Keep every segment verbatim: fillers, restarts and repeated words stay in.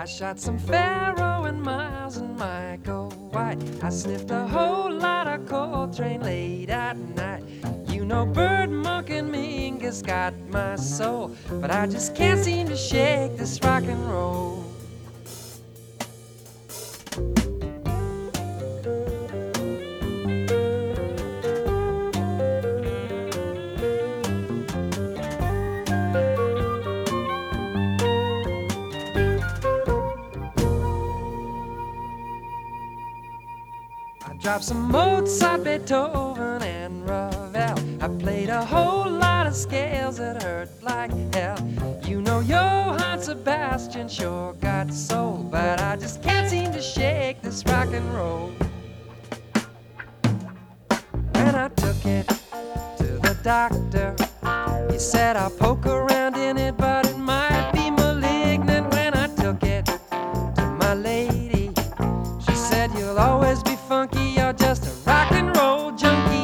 I shot some Pharaoh and Miles and Michael White. I sniffed a whole lot of Coltrane late at night. You know, Bird, Monk, and Mingus got my soul, but I just can't seem to shake this rock and roll. Dropped some Mozart, Beethoven, and Ravel. I played a whole lot of scales that hurt like hell. You know, Johann Sebastian sure got soul, but I just can't seem to shake this rock and roll. When I took it to the doctor, he said I'll poke around in it, but it might be malignant. When I took it to my lady, she said you'll always be funky, you're just a rock and roll junkie.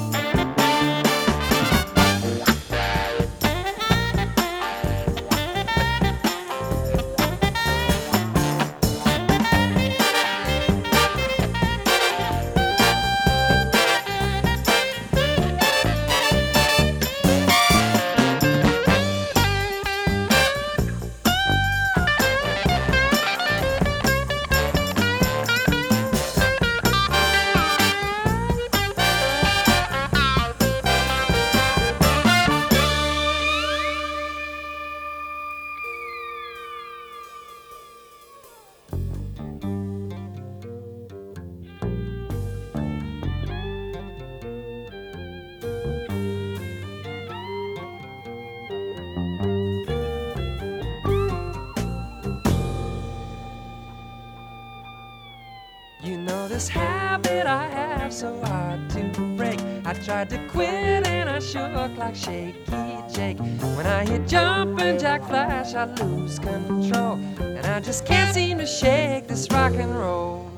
You know this habit I have so hard to break. I tried to quit and I shook like shaky Jake. When I hit jumpin' jack flash, I lose control, and I just can't seem to shake this rock and roll.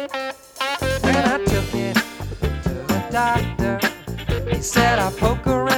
When I took it to the doctor, he said I'll poke around